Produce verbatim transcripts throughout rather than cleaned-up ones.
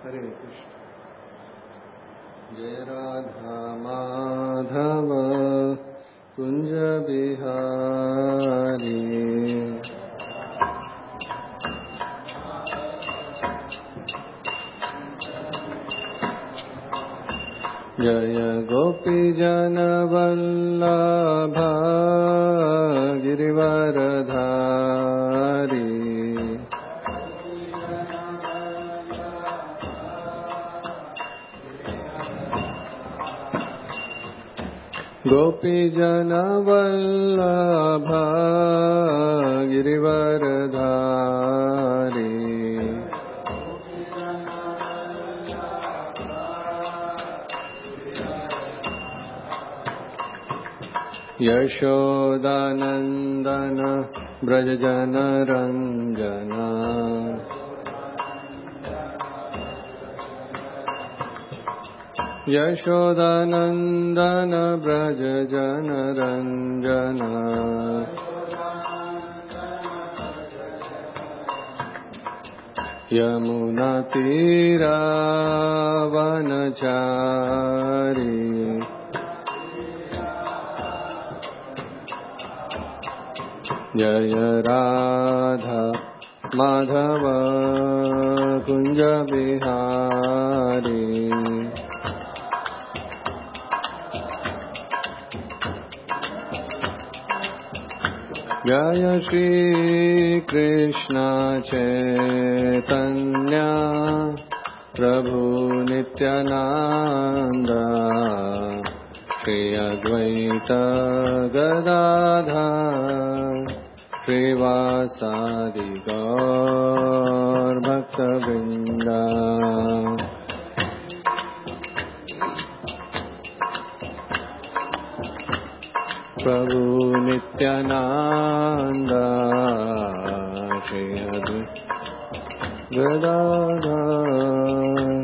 हरे कृष्ण। जय राधा माधव कुंज बिहारी, जय गोपी जन वल्लभ गिरिवरधारी, गोपी जन वल्लभ गिरिवरधारी, यशोदानंदन ब्रज जन रंजन, यशोदानंदन ब्रज जन रंजन, यमुना तीरा वनचारी, जय राधा माधव कुंज बिहारी, जय श्री कृष्ण चैतन्य प्रभु नित्यानंद, श्री अद्वैत गदाधर श्रीवासादि गौर भक्तवृंद। प्रभु नित्यानंद श्री अद्वैत गदाधर,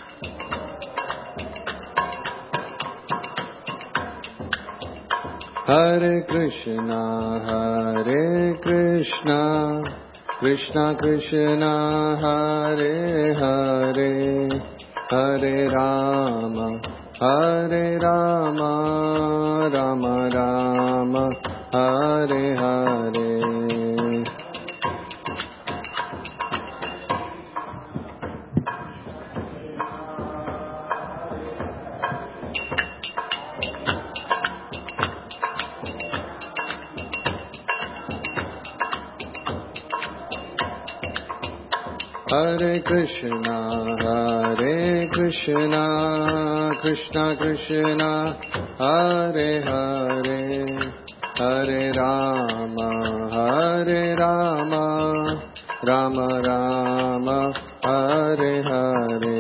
हरे कृष्णा हरे कृष्णा कृष्णा कृष्णा हरे हरे, हरे राम हरे राम राम राम हरे हरे। हरे कृष्णा हरे कृष्णा कृष्णा कृष्णा हरे हरे, हरे राम हरे राम राम राम हरे हरे।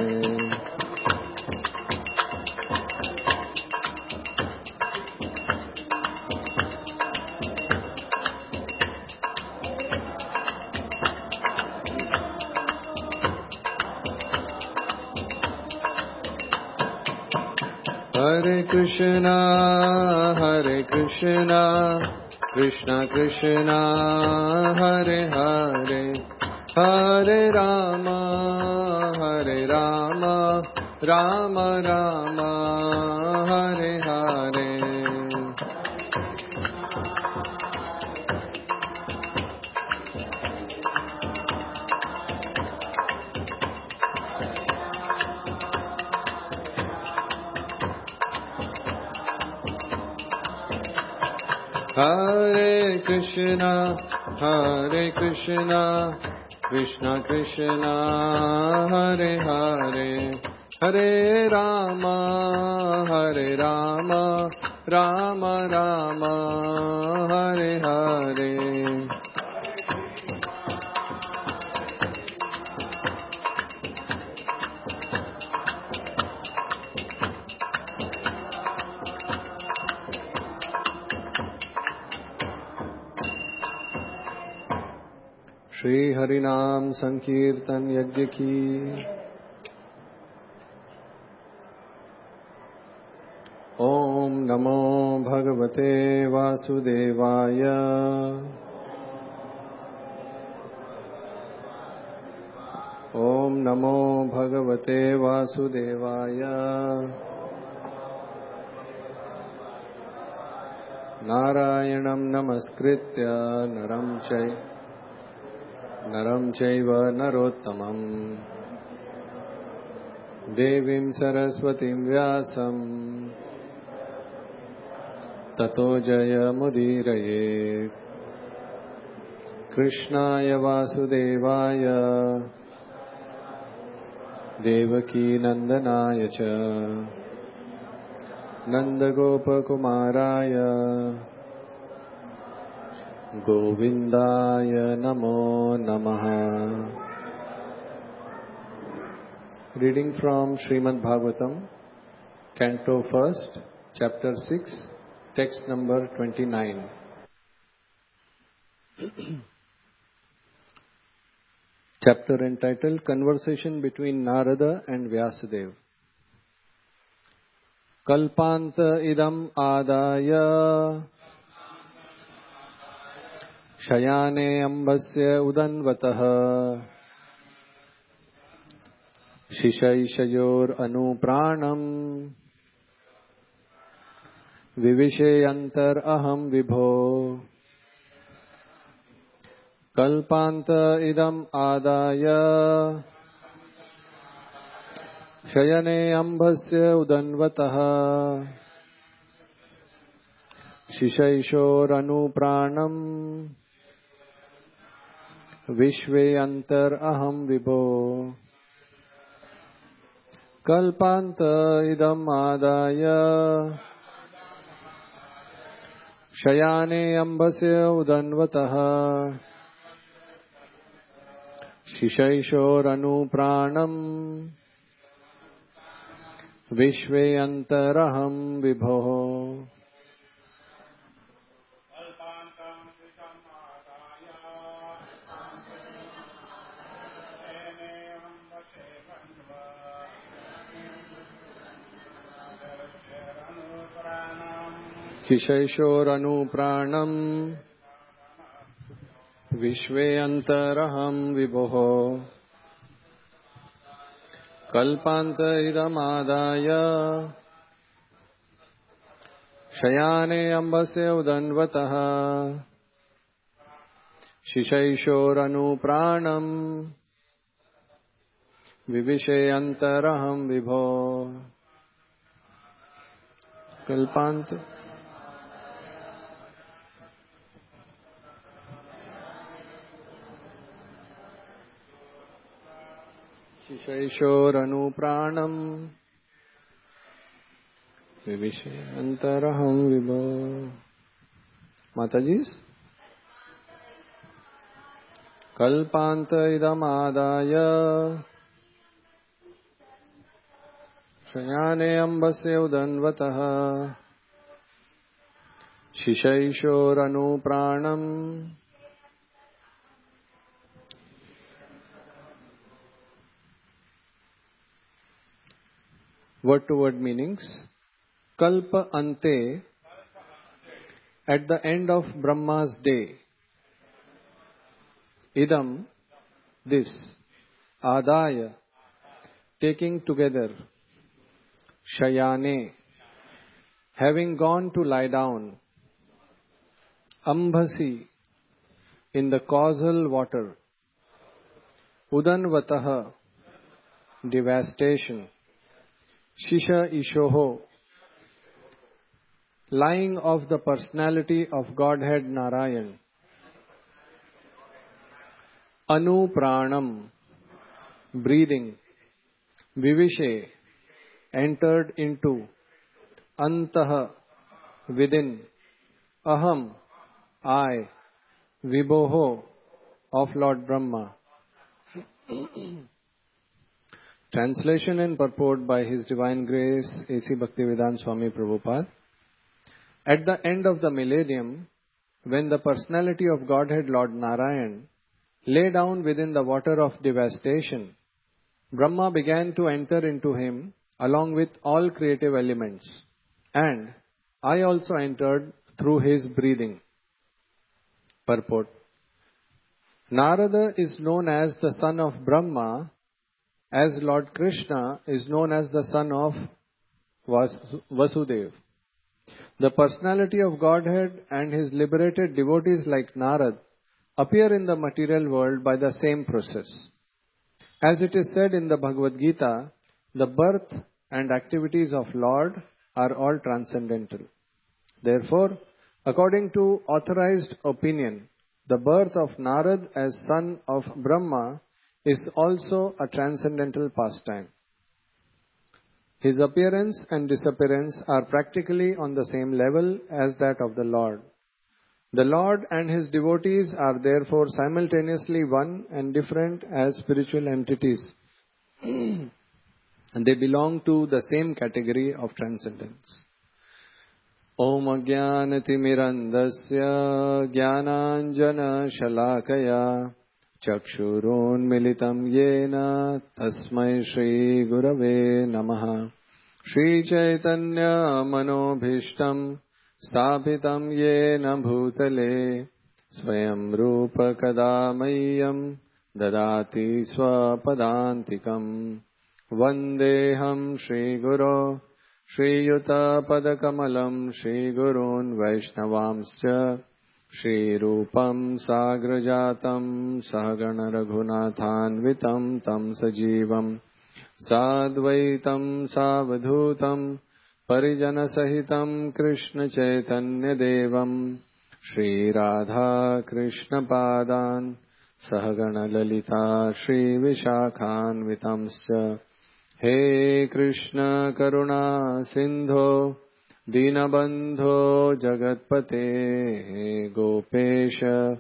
हरे कृष्णा हरे कृष्णा कृष्णा कृष्णा हरे हरे, हरे राम हरे राम राम राम हरे हरे। हरे कृष्णा हरे कृष्णा कृष्णा कृष्णा हरे हरे, हरे राम हरे राम राम राम हरे हरे। श्री हरिनाम संकीर्तन यज्ञ की ओम नमो भगवते वासुदेवाय। Om Namo Bhagavate Vasudevaya. Narayanam Namaskritya Naram Chay Naram Chaiva Narottamam Devim Saraswatim Vyasam Tato Jaya Mudirayet Krishnaya Vasudevaya Devaki Nandanaya Cha Nandagopakumaraya Govindaya Namo Namaha. Reading from Srimad Bhagavatam, Canto first, Chapter six, Text number twenty-nine. Chapter entitled Conversation between Narada and Vyasadeva. Kalpanta idam adaya Shayane ambasya udanvataha Shishaishayor anupranam Vivishayantar aham vibho. Kalpanta idam adaya Shayane ambasya udanvataha Shishaishor anupranam Vishveyantar aham vibho. Kalpanta idam adaya Shayane ambasya udanvataha Shishaishor anupranam Vishveyantaraham vibho. Shishaishor anupranam Vishveyantaraham vibho. Kalpanta idam adaya Shayane ambasya udanvataha Shishaishor anupranam Vivishayantaraham vibho. Kalpanta Shishaishor anupranam Vivishayantaraham vibho. Matajis. Kalpanta idam adaya Shayane ambasya udanvataha Shishaishor anupranam. Word to word meanings. Kalpa ante, at the end of Brahma's day. Idam, this. Adaya, taking together. Shayane, having gone to lie down. Ambhasi, in the causal water. Udanvataha, devastation. Shisha Ishoho, lying of the personality of Godhead Narayan. Anu Pranam, breathing. Vivishe, entered into. Antaha, within. Aham, I. Vibhoho, of Lord Brahma. Translation and purport by His Divine Grace A C Bhaktivedanta Swami Prabhupada. At the end of the millennium, when the personality of Godhead Lord Narayan lay down within the water of devastation, Brahma began to enter into him along with all creative elements, and I also entered through his breathing. Purport. Narada is known as the son of Brahma as Lord Krishna is known as the son of Vas- Vasudeva. The personality of Godhead and his liberated devotees like Narad appear in the material world by the same process. As it is said in the Bhagavad Gita, the birth and activities of Lord are all transcendental. Therefore, according to authorized opinion, the birth of Narad as son of Brahma is also a transcendental pastime. His appearance and disappearance are practically on the same level as that of the Lord. The Lord and his devotees are therefore simultaneously one and different as spiritual entities. And they belong to the same category of transcendence. Om Ajnanatimirandasya Jnananjana Shalakaya Chakshurun Militam Yena Tasmai Shri Gurave Namaha Shri Chaitanya Manobhishtam Sthapitam Yena Bhutale Swayam Rupa Kadamayam Dadati Swapadantikam Vandeham Shri Guru Shri Yuta Padakamalam Shri Gurun Vaishnavamscha Shri Rupam Sagrajatam Sahagana Raghunathanvitam Tam Sajivam Sadvaitam Savadhutam Parijana Sahitam Krishna Chaitanya Devam Shri Radha Krishna Padan Sahagana Lalita Shri Vishakhanvitamscha He Krishna Karuna Sindho Dinabandho Jagatpate Gopesha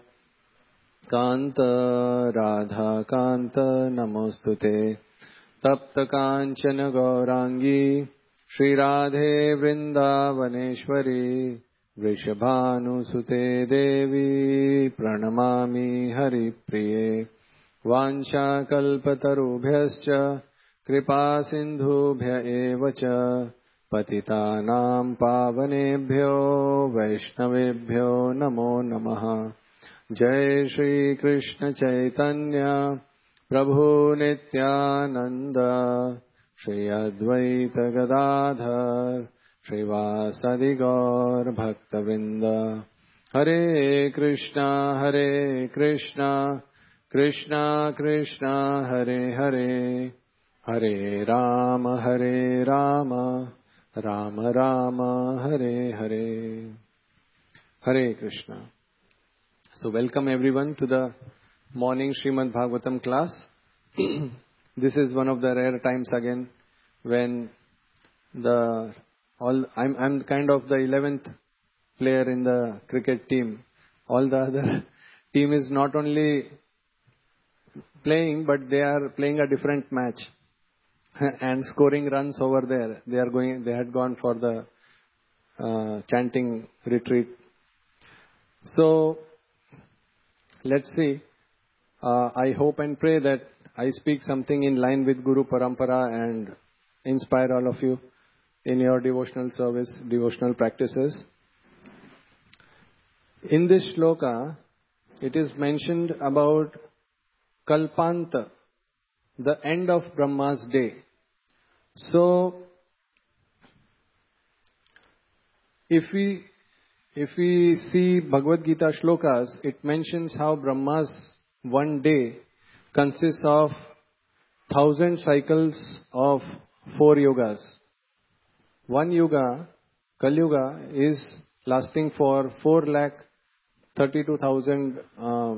Kanta Radha Kanta Namostute Tapta Kanchana Gaurangi Shri Radhe Vrindavaneshwari Vrishabhanusute Devi Pranamami Hari Priye Vansha Kalpatarubhyascha Kripa Sindhubhya Evacha Patitanam Pavanebhyo Vaishnavebhyo Namo Namaha Jai Shri Krishna Chaitanya Prabhu Nityananda Shri Advaita Gadadhar Srivasadi Gaur Bhaktavrinda Hare Krishna Hare Krishna Krishna Krishna Hare Hare Hare Rama Hare Rama Rama Rama Hare Hare Hare Krishna. So welcome everyone to the morning Srimad Bhagavatam class. This is one of the rare times again when the all I'm I'm kind of the eleventh player in the cricket team. All the other team is not only playing, but they are playing a different match and scoring runs over there. They are going. They had gone for the uh, chanting retreat. So let's see. Uh, I hope and pray that I speak something in line with Guru Parampara and inspire all of you in your devotional service, devotional practices. In this shloka, it is mentioned about Kalpanta, the end of Brahma's day. So, if we if we see Bhagavad Gita shlokas, it mentions how Brahma's one day consists of thousand cycles of four yugas. One yuga, Kali Yuga, is lasting for four lakh thirty-two thousand uh,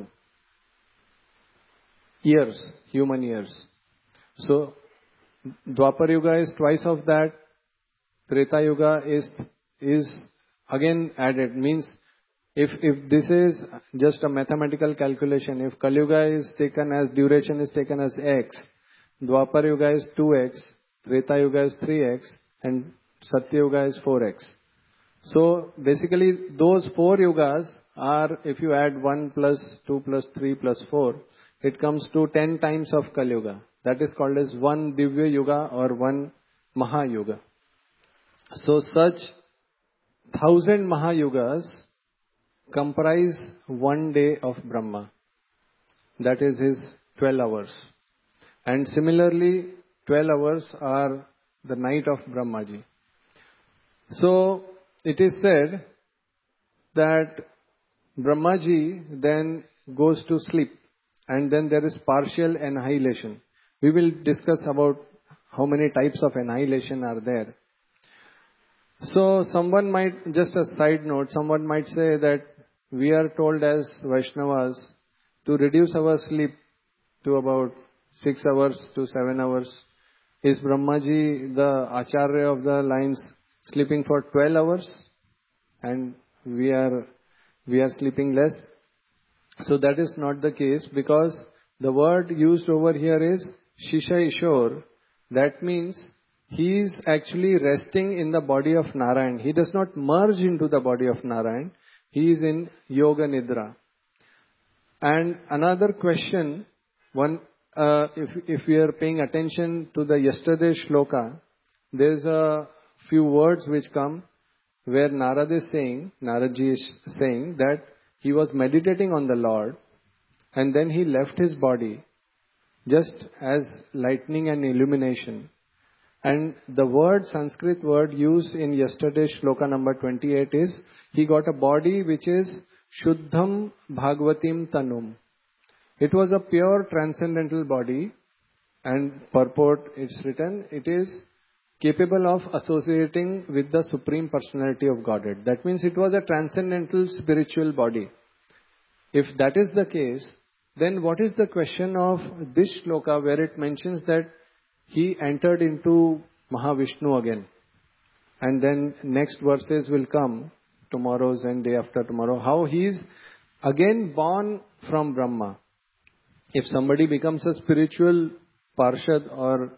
years, human years. So, Dwapar Yuga is twice of that. Treta Yuga is is again added. Means if if this is just a mathematical calculation, if Kali Yuga is taken as duration is taken as x, Dwapar Yuga is two x, Treta Yuga is three x, and Satya Yuga is four x. So basically those four yugas are, if you add one plus two plus three plus four, it comes to ten times of Kali Yuga. That is called as one Divya Yuga or one Mahayuga. So such thousand Mahayugas comprise one day of Brahma. That is his twelve hours. And similarly, twelve hours are the night of Brahmaji. So, it is said that Brahmaji then goes to sleep and then there is partial annihilation. We will discuss about how many types of annihilation are there. So someone might, just a side note, someone might say that we are told as Vaishnavas to reduce our sleep to about six hours to seven hours. Is Brahmaji, the Acharya of the lines, sleeping for twelve hours and we are we are sleeping less? So that is not the case, because the word used over here is Shisha Ishor. That means he is actually resting in the body of Narayan. He does not merge into the body of Narayan. He is in Yoga Nidra. And another question, one, uh, if, if we are paying attention to the yesterday shloka, there is a few words which come where Narad is saying, Naradji is saying that he was meditating on the Lord and then he left his body just as lightning and illumination. And the word, Sanskrit word used in yesterday's shloka number twenty-eight is, he got a body which is Shuddham Bhagavatim Tanum. It was a pure transcendental body, and purport it's written, it is capable of associating with the Supreme Personality of Godhead. That means it was a transcendental spiritual body. If that is the case, then what is the question of this shloka where it mentions that he entered into Mahavishnu again? And then next verses will come, tomorrow's and day after tomorrow, how he is again born from Brahma. If somebody becomes a spiritual parshad or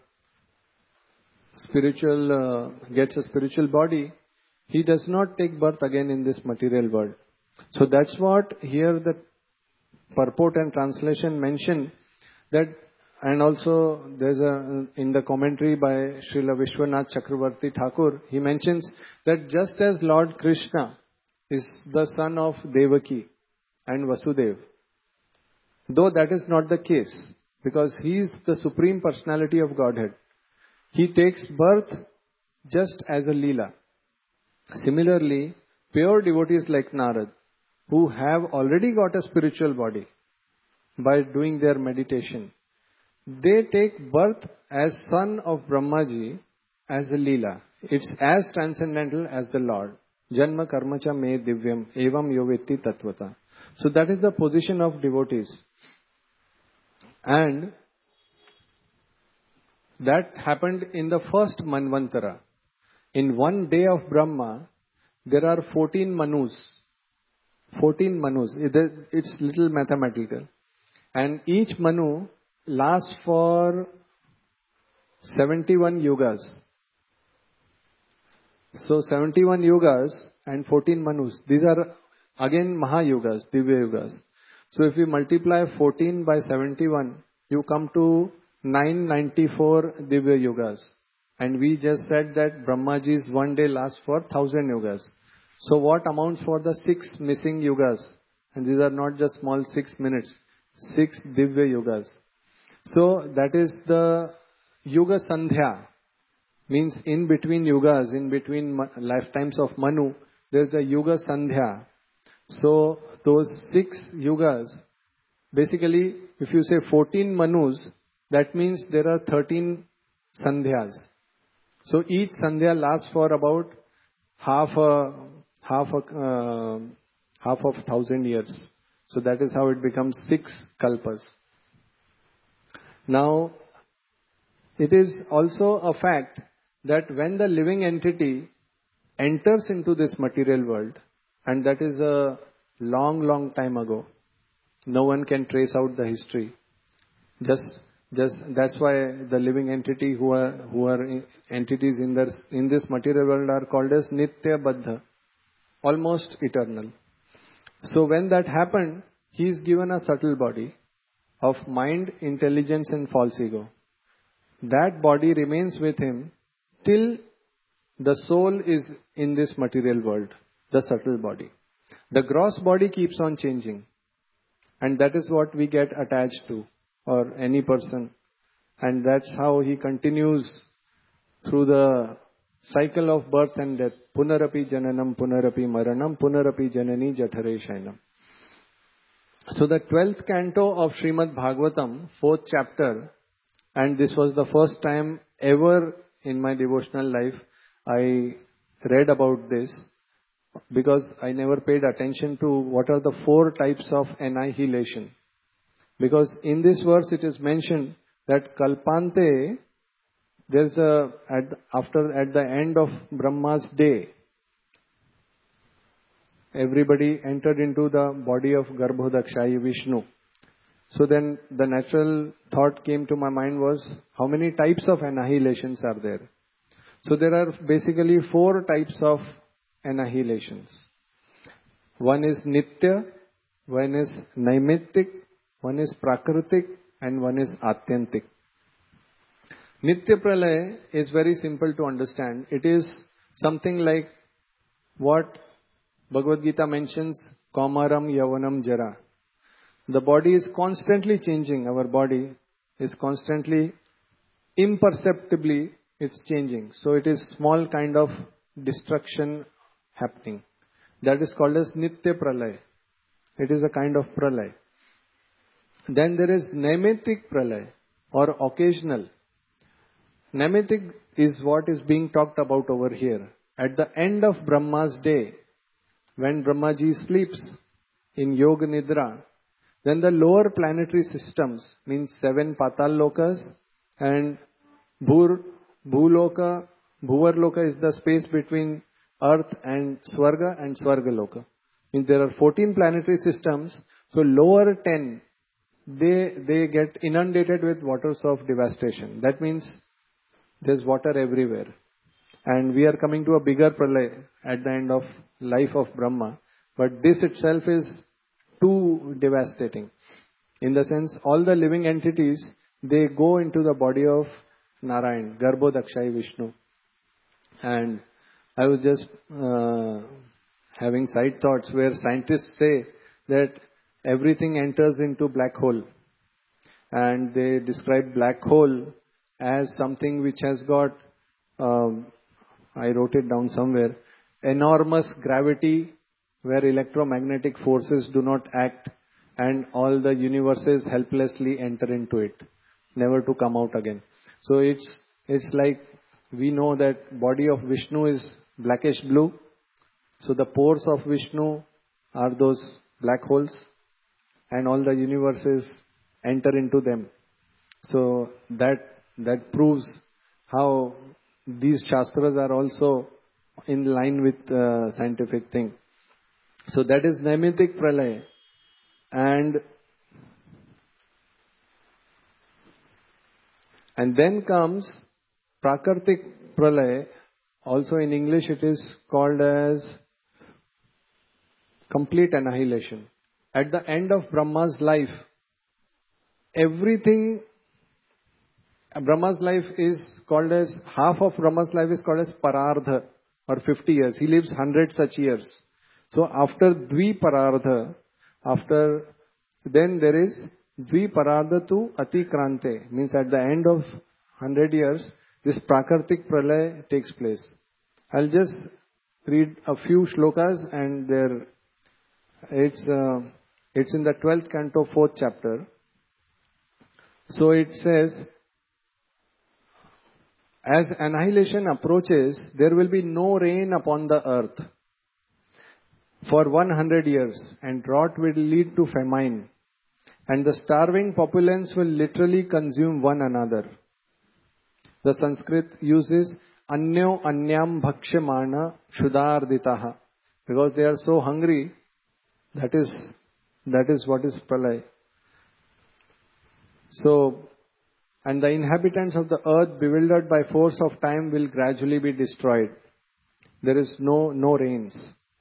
spiritual, uh, gets a spiritual body, he does not take birth again in this material world. So that's what here the purport and translation mention that. And also there's a, in the commentary by Srila Vishwanath Chakravarti Thakur, he mentions that just as Lord Krishna is the son of Devaki and Vasudev, though that is not the case, because he is the Supreme Personality of Godhead, he takes birth just as a Leela. Similarly, pure devotees like Narad, who have already got a spiritual body by doing their meditation, they take birth as son of Brahmaji as a Leela. It's as transcendental as the Lord. Janma karmacha me divyam evam yovetti tatvata. So that is the position of devotees. And that happened in the first Manvantara. In one day of Brahma, there are fourteen Manus. fourteen Manus. It's little mathematical. And each Manu lasts for seventy-one yugas. So seventy-one yugas and fourteen Manus. These are again Mahayugas, Divya Yugas. So if we multiply fourteen by seventy-one, you come to nine hundred ninety-four Divya Yugas. And we just said that Brahmaji's one day lasts for one thousand yugas. So what amounts for the six missing yugas? And these are not just small six minutes. Six Divya Yugas. So that is the Yuga Sandhya. Means in between yugas, in between lifetimes of Manu, there is a Yuga Sandhya. So those six yugas, basically if you say fourteen Manus, that means there are thirteen Sandhyas. So each Sandhya lasts for about half a half a uh, half of thousand years. So that is how it becomes six kalpas. Now, it is also a fact that when the living entity enters into this material world, and that is a long, long time ago, no one can trace out the history. Just, just that's why the living entity who are who are entities in this in this material world are called as Nitya Baddha, almost eternal. So when that happened, he is given a subtle body of mind, intelligence and false ego. That body remains with him till the soul is in this material world, the subtle body. The gross body keeps on changing, and that is what we get attached to, or any person. And that's how he continues through the cycle of birth and death. Punarapi jananam, punarapi maranam, punarapi janani jathare shayanam. So the twelfth canto of Srimad Bhagavatam, fourth chapter, and this was the first time ever in my devotional life I read about this, because I never paid attention to what are the four types of annihilation. Because in this verse it is mentioned that Kalpante, there's a, at, after, at the end of Brahma's day, everybody entered into the body of Garbhodakshayi Vishnu. So then the natural thought came to my mind was, how many types of annihilations are there? So there are basically four types of annihilations. One is Nitya, one is Naimittik, one is Prakritik, and one is Atyantik. Nitya Pralaya is very simple to understand. It is something like what Bhagavad Gita mentions, Kaumaram Yavanam Jara. The body is constantly changing. Our body is constantly, imperceptibly, it's changing. So it is small kind of destruction happening. That is called as Nitya Pralaya. It is a kind of Pralaya. Then there is Naimittik Pralaya or occasional. Naimittik is what is being talked about over here. At the end of Brahma's day, when Brahmaji sleeps in Yoga Nidra, then the lower planetary systems, means seven Patal Lokas and Bhur, Bhuloka, Bhuvarloka is the space between Earth and Swarga and Swargaloka. Means there are fourteen planetary systems, so lower ten, they, they get inundated with waters of devastation. That means there's water everywhere. And we are coming to a bigger pralaya at the end of life of Brahma. But this itself is too devastating. In the sense, all the living entities, they go into the body of Narayan, Garbhodakshayi Vishnu. And I was just uh, having side thoughts where scientists say that everything enters into black hole. And they describe black hole as something which has got, um, I wrote it down somewhere, enormous gravity where electromagnetic forces do not act and all the universes helplessly enter into it, never to come out again. So it's it's like we know that body of Vishnu is blackish blue. So the pores of Vishnu are those black holes and all the universes enter into them. So that that proves how these Shastras are also in line with uh, scientific thing. So that is Naimittik Pralaya. And, and then comes Prakartik Pralaya. Also in English it is called as complete annihilation. At the end of Brahma's life, everything, Brahma's life is called as, half of Brahma's life is called as Parardha or fifty years. He lives one hundred such years. So after Dviparardha, after, then there is Dviparardha to Atikrante, means at the end of one hundred years, this Prakartik Pralaya takes place. I'll just read a few shlokas and there, it's, uh, it's in the twelfth canto, fourth chapter. So it says, as annihilation approaches, there will be no rain upon the earth for one hundred years, and drought will lead to famine, and the starving populace will literally consume one another. The Sanskrit uses Anyo Anyam Bhakshamana Shudarditaha, because they are so hungry. That is, that is what is Pralaya. So, and the inhabitants of the earth, bewildered by force of time, will gradually be destroyed. There is no, no rains.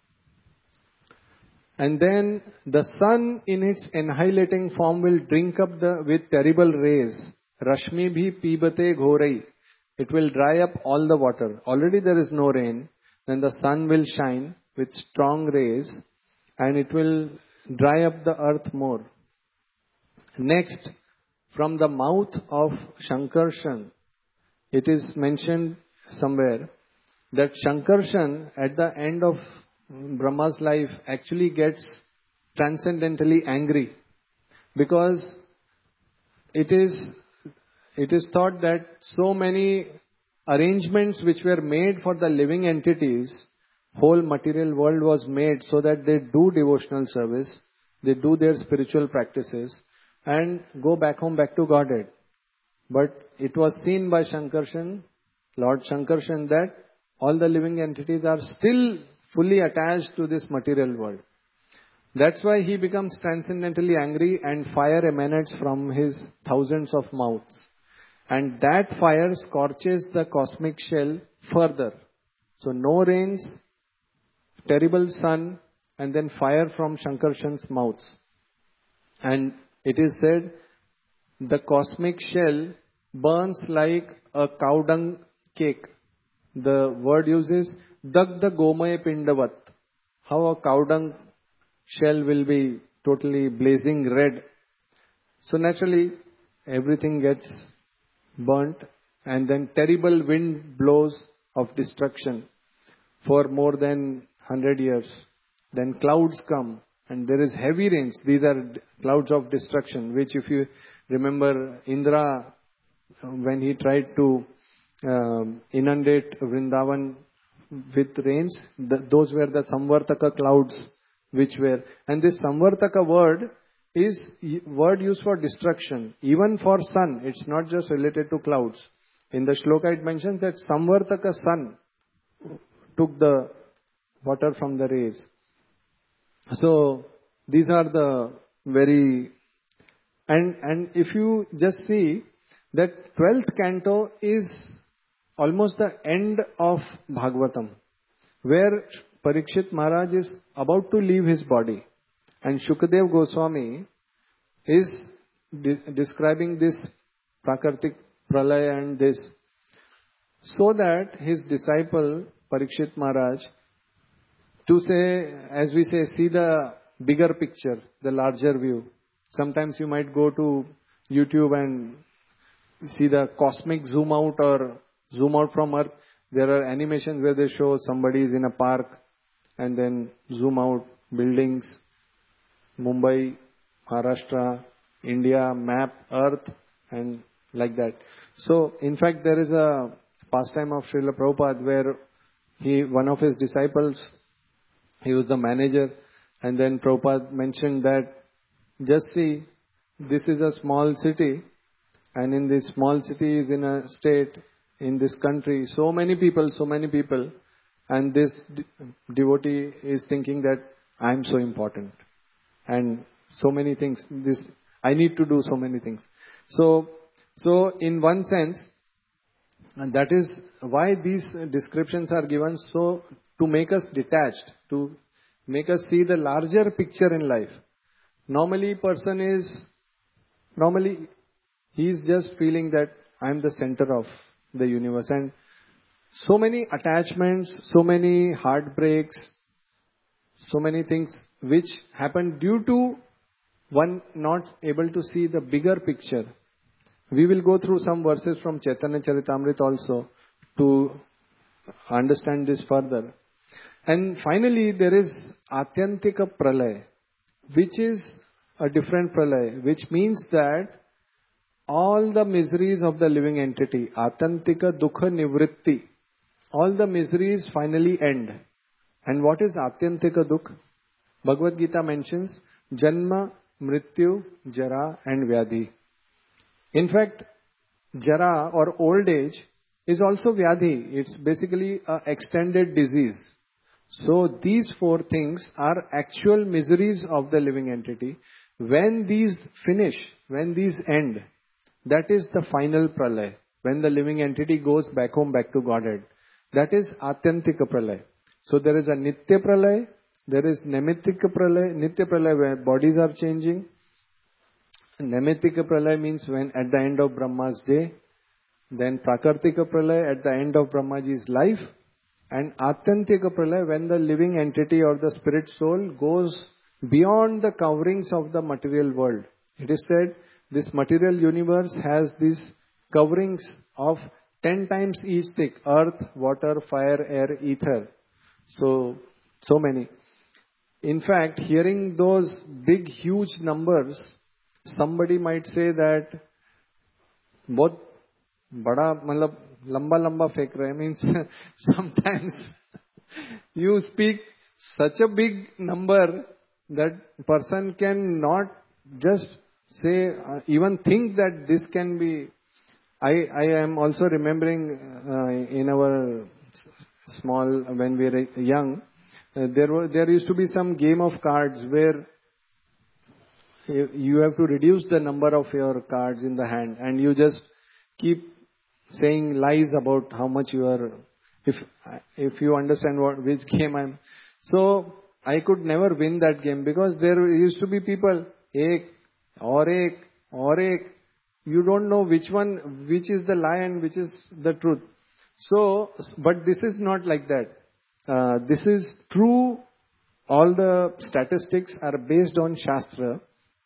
And then the sun in its annihilating form will drink up the, with terrible rays. Rashmi bhi pibate ghorai. It will dry up all the water. Already there is no rain. Then the sun will shine with strong rays and it will dry up the earth more. Next, from the mouth of Shankarshan, it is mentioned somewhere that Shankarshan at the end of Brahma's life actually gets transcendently angry, because it is it is thought that so many arrangements which were made for the living entities, whole material world was made so that they do devotional service, they do their spiritual practices and go back home, back to Godhead. But it was seen by Shankarshan, Lord Shankarshan, that all the living entities are still fully attached to this material world. That's why he becomes transcendently angry and fire emanates from his thousands of mouths. And that fire scorches the cosmic shell further. So no rains, terrible sun, and then fire from Shankarshan's mouths. And it is said the cosmic shell burns like a cow dung cake. The word uses Dagda Gomay Pindavat. How a cow dung shell will be totally blazing red. So naturally everything gets burnt, and then terrible wind blows of destruction for more than one hundred years. Then clouds come and there is heavy rains. These are clouds of destruction, which if you remember Indra, when he tried to um, inundate Vrindavan with rains, the, those were the Samvartaka clouds which were. And this Samvartaka word is word used for destruction. Even for sun, it's not just related to clouds. In the shloka it mentions that Samvartaka sun took the water from the rays. So these are the very, and and if you just see that twelfth canto is almost the end of Bhagavatam, where Parikshit Maharaj is about to leave his body, and Shukadev Goswami is de- describing this Prakartik Pralaya and this, so that his disciple Parikshit Maharaj, to say, as we say, see the bigger picture, the larger view. Sometimes you might go to YouTube and see the cosmic zoom out or zoom out from Earth. There are animations where they show somebody is in a park and then zoom out buildings, Mumbai, Maharashtra, India, map, Earth, and like that. So, in fact, there is a pastime of Srila Prabhupada where he, one of his disciples, he was the manager, and then Prabhupada mentioned that, just see, this is a small city, and in this small city is in a state, in this country, so many people, so many people, and this de- devotee is thinking that I am so important, and so many things, this, I need to do so many things. So, so in one sense, and that is why these descriptions are given, so to make us detached, to make us see the larger picture in life. Normally person is, normally he is just feeling that I am the center of the universe, and so many attachments, so many heartbreaks, so many things which happen due to one not able to see the bigger picture. We will go through some verses from Chaitanya Charitamrita also to understand this further. And finally, there is Atyantika Pralaya, which is a different Pralaya, which means that all the miseries of the living entity, Atyantika Dukha Nivritti, all the miseries finally end. And what is Atyantika Dukha? Bhagavad Gita mentions Janma, Mrityu, Jara and Vyadhi. In fact, Jara or old age is also Vyadhi. It's basically an extended disease. So these four things are actual miseries of the living entity. When these finish, when these end, that is the final pralaya. When the living entity goes back home, back to Godhead. That is Atyantika Pralaya. So there is a Nitya Pralaya, there is Naimittika Pralaya. Nitya Pralaya where bodies are changing. Naimittika Pralaya means when at the end of Brahma's day. Then Prakartika Pralaya at the end of Brahmaji's life. And Atyantika Pralaya when the living entity or the spirit soul goes beyond the coverings of the material world. It is said this material universe has these coverings of ten times each thick: earth, water, fire, air, ether. So, so many. In fact, hearing those big, huge numbers, somebody might say that बहुत बड़ा मतलब लंबा लंबा फेंक रहे, means sometimes you speak such a big number that person can not just say, uh, even think that this can be. I, I am also remembering uh, in our small, when we were young, uh, there were there used to be some game of cards where you, you have to reduce the number of your cards in the hand, and you just keep saying lies about how much you are. If if you understand what which game I'm, so I could never win that game because there used to be people ek or ek or ek. You don't know which one, which is the lie and which is the truth. So, but this is not like that. Uh, this is true. All the statistics are based on Shastra,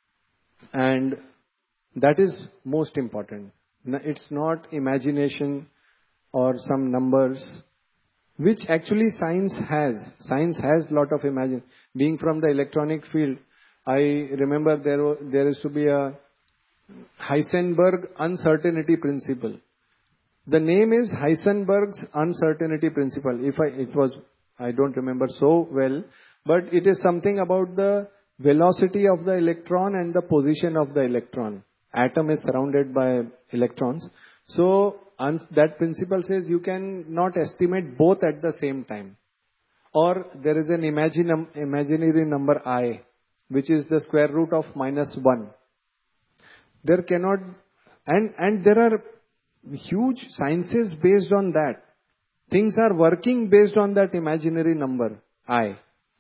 and that is most important. It's not imagination or some numbers, which actually science has. Science has lot of imagine. Being from the electronic field, I remember there there used to be a Heisenberg uncertainty principle. The name is Heisenberg's uncertainty principle. If I, it was, I don't remember so well, but it is something about the velocity of the electron and the position of the electron. Atom is surrounded by electrons. So that principle says you can not estimate both at the same time. Or there is an imagine, imaginary number I, which is the square root of minus one. There cannot, and, and there are huge sciences based on that. Things are working based on that imaginary number, I.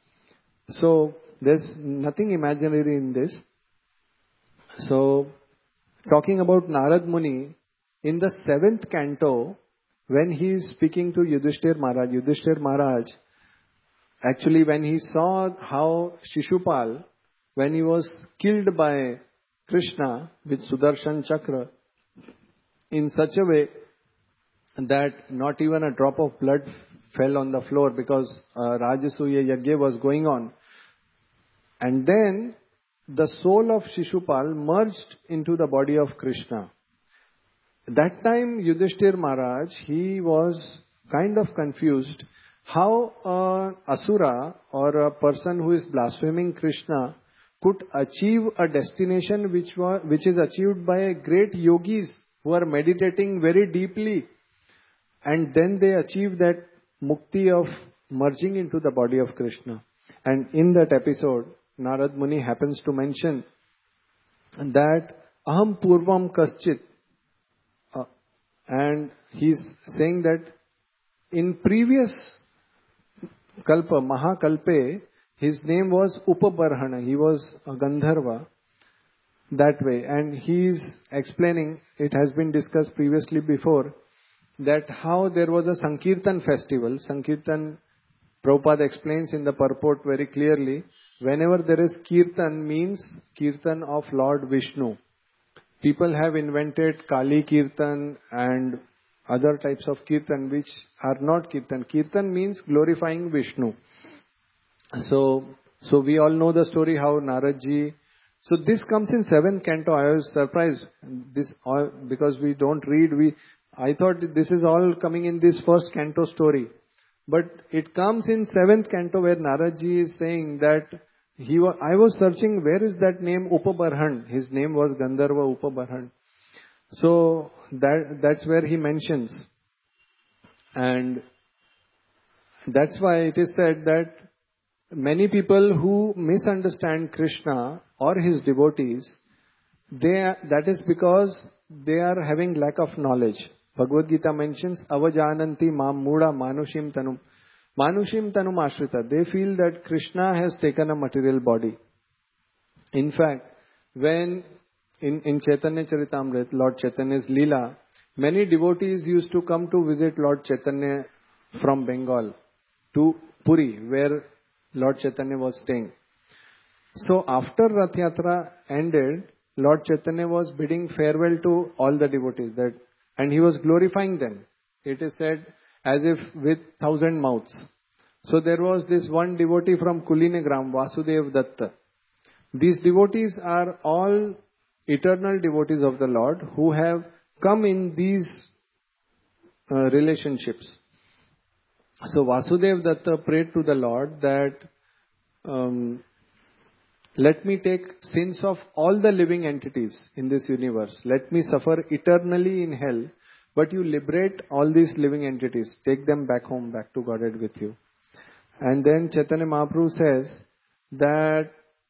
So, there's nothing imaginary in this. So, talking about Narad Muni, in the seventh canto, when he is speaking to Yudhishthir Maharaj, Yudhishthir Maharaj, actually when he saw how Shishupal, when he was killed by Krishna with Sudarshan Chakra in such a way that not even a drop of blood fell on the floor because uh, Rajasuya Yajna was going on. And then the soul of Shishupal merged into the body of Krishna. That time Yudhishthir Maharaj, he was kind of confused how an Asura or a person who is blaspheming Krishna could achieve a destination which was, which is achieved by great yogis who are meditating very deeply, and then they achieve that mukti of merging into the body of Krishna. And in that episode, Narad Muni happens to mention that aham purvam kaschit, uh, and he's saying that in previous kalpa, Mahakalpe, his name was Upabarhana. He was a Gandharva that way. And he is explaining, it has been discussed previously before, that how there was a Sankirtan festival. Sankirtan, Prabhupada explains in the purport very clearly, whenever there is Kirtan means Kirtan of Lord Vishnu. People have invented Kali Kirtan and other types of Kirtan which are not Kirtan. Kirtan means glorifying Vishnu. So, so we all know the story how Naradji. So this comes in seventh canto. I was surprised. This all, because we don't read. We I thought this is all coming in this first canto story, but it comes in seventh canto where Naradji is saying that he. Was, I was searching where is that name Upabarhan. His name was Gandharva Upabarhan. So that that's where he mentions, and that's why it is said that many people who misunderstand Krishna or his devotees, they that is because they are having lack of knowledge. Bhagavad Gita mentions avajananti mam muda manushim tanum. Manushim tanum ashrita. They feel that Krishna has taken a material body. In fact, when in, in Chaitanya Charitamrita, Lord Chaitanya's Leela, many devotees used to come to visit Lord Chaitanya from Bengal to Puri, where Lord Chaitanya was staying. So after Rath Yatra ended, Lord Chaitanya was bidding farewell to all the devotees, that, and he was glorifying them. It is said as if with thousand mouths. So there was this one devotee from Kulinagram, Vasudev Datta. These devotees are all eternal devotees of the Lord who have come in these uh, relationships. So Vasudev Datta prayed to the Lord that um, let me take sins of all the living entities in this universe. Let me suffer eternally in hell, but you liberate all these living entities. Take them back home, back to Godhead with you. And then Chaitanya Mahaprabhu says that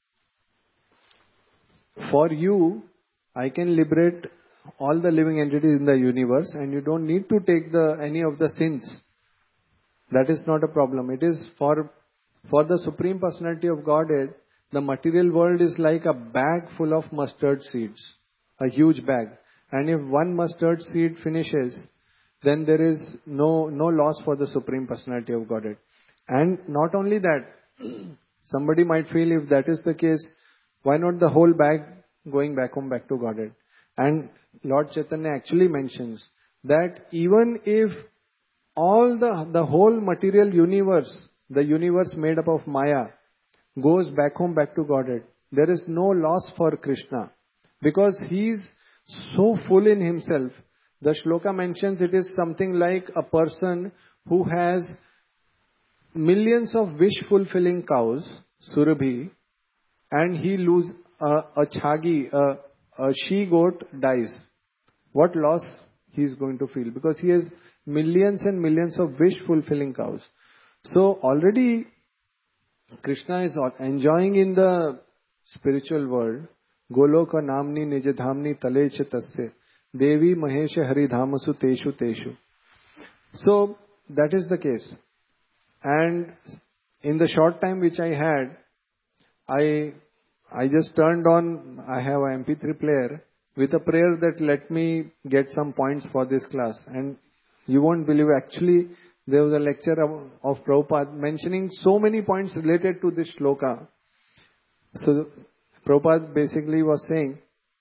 for you, I can liberate all the living entities in the universe and you don't need to take the any of the sins. That is not a problem. It is for, for the Supreme Personality of Godhead, the material world is like a bag full of mustard seeds. A huge bag. And if one mustard seed finishes, then there is no, no loss for the Supreme Personality of Godhead. And not only that, somebody might feel if that is the case, why not the whole bag going back home, back to Godhead? And Lord Chaitanya actually mentions that even if all the, the whole material universe, the universe made up of Maya, goes back home, back to Godhead, there is no loss for Krishna. Because he is so full in himself. The shloka mentions it is something like a person who has millions of wish-fulfilling cows, Surabhi, and he loses a, a chagi, a, a she-goat dies. What loss he is going to feel? Because he has millions and millions of wish-fulfilling cows. So already Krishna is enjoying in the spiritual world. Goloka namni nijadhamni talecha tasya Devi Mahesha Haridhamasu Teshu Teshu. So that is the case. And in the short time which I had, I I just turned on, I have an M P three player with a prayer that let me get some points for this class. And you won't believe, actually there was a lecture of, of Prabhupada mentioning so many points related to this shloka. So Prabhupada basically was saying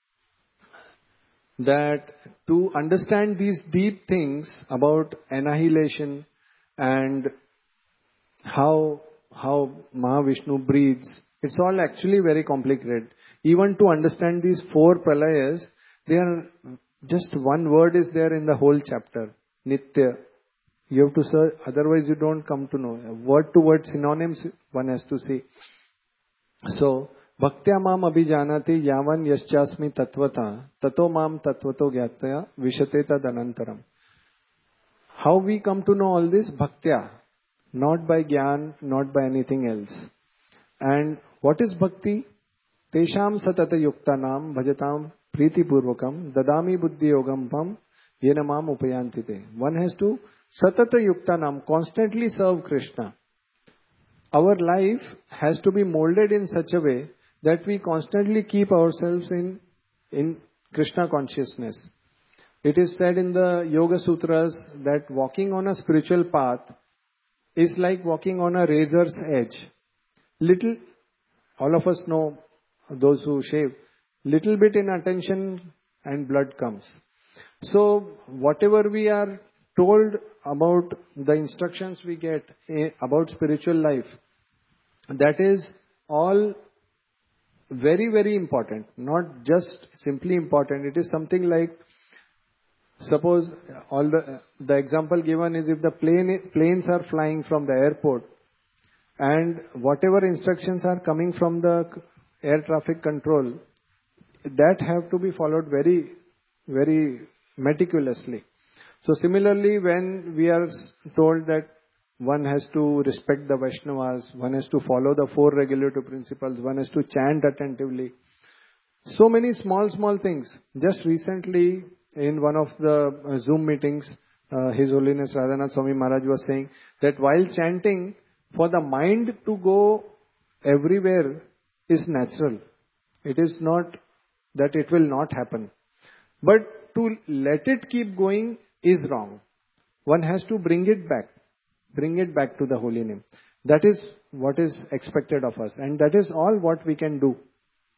that to understand these deep things about annihilation and how how Mahavishnu breathes, it's all actually very complicated. Even to understand these four pralayas, they are just one word is there in the whole chapter, Nitya. You have to search, otherwise you don't come to know. Word to word synonyms one has to see. So, Bhaktya mam abhijanati yavan yaschasmi tatvata tato mam tatvato gyatya vishateta danantaram. How we come to know all this? Bhaktya. Not by gyan, not by anything else. And what is bhakti? Tesham satata yuktanam bhajatam priti purvakam dadami buddhi yogam pam yenamam upayantite. One has to satata yuktanam, constantly serve Krishna. Our life has to be molded in such a way that we constantly keep ourselves in, in Krishna consciousness. It is said in the Yoga Sutras that walking on a spiritual path is like walking on a razor's edge. Little, all of us know, those who shave, little bit in attention and blood comes. So whatever we are told about the instructions we get about spiritual life, that is all very, very important. Not just simply important. It is something like, suppose all the the example given is if the plane planes are flying from the airport and whatever instructions are coming from the air traffic control, that have to be followed very, very meticulously. So similarly, when we are told that one has to respect the Vaishnavas, one has to follow the four regulative principles, one has to chant attentively. So many small, small things. Just recently, in one of the uh, Zoom meetings, uh, His Holiness Radhanath Swami Maharaj was saying that while chanting, for the mind to go everywhere is natural. It is not that it will not happen. But to let it keep going is wrong. One has to bring it back. Bring it back to the holy name. That is what is expected of us. And that is all what we can do.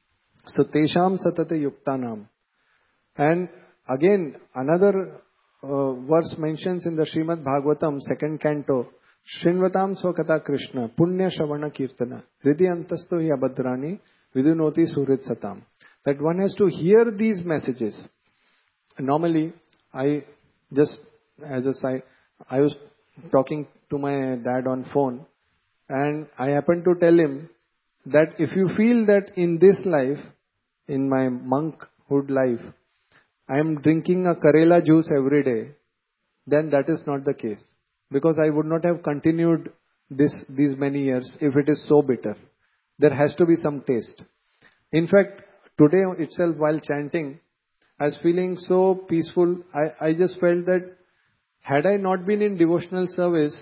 So Tesham Satate Yuktanam. And again, another uh, verse mentions in the Srimad Bhagavatam, second canto, Shrinvatam Swakata Krishna, Punya Shavana Kirtana, Hridi Antasto hi Abhadrani, Vidunoti Surit Satam. That one has to hear these messages. Normally, I just, as a side, I was talking to my dad on phone, and I happened to tell him that if you feel that in this life, in my monkhood life, I am drinking a Karela juice every day, then that is not the case. Because I would not have continued this these many years if it is so bitter. There has to be some taste. In fact, today itself while chanting, I was feeling so peaceful. I, I just felt that had I not been in devotional service,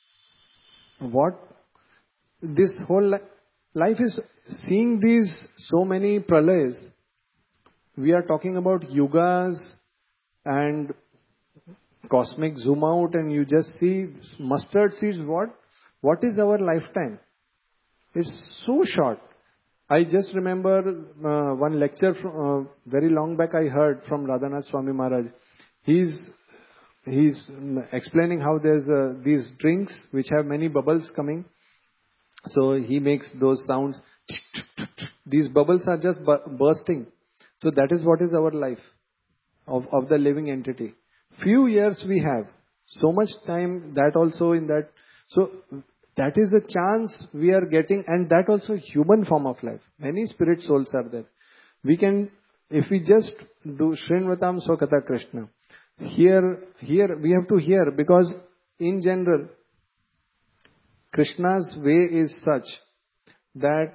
what this whole li- life is seeing these so many pralayas. We are talking about yugas and cosmic zoom out, and you just see mustard seeds. What? What is our lifetime? It's so short. I just remember uh, one lecture from, uh, very long back I heard from Radhanath Swami Maharaj. He's he's explaining how there's uh, these drinks which have many bubbles coming. So he makes those sounds. These bubbles are just bu- bursting. So that is what is our life of, of the living entity. Few years we have. So much time, that also in that. So that is a chance we are getting, and that also human form of life. Many spirit souls are there. We can, if we just do Shrinvatam Swakata Krishna, here, here, we have to hear, because in general, Krishna's way is such that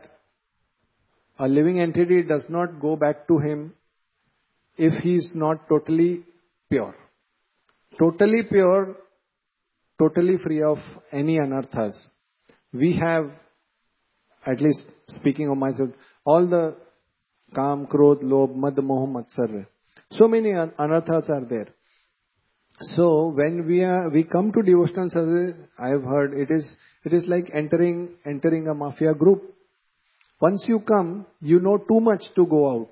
a living entity does not go back to him if he is not totally pure. Totally pure, totally free of any anarthas. We have, at least speaking of myself, all the Kam, Krodh, Lobh, Mad, Moh, Matsarya. So many an- anarthas are there. So when we are we come to devotional service, I have heard it is it is like entering entering a mafia group. Once you come, you know too much to go out.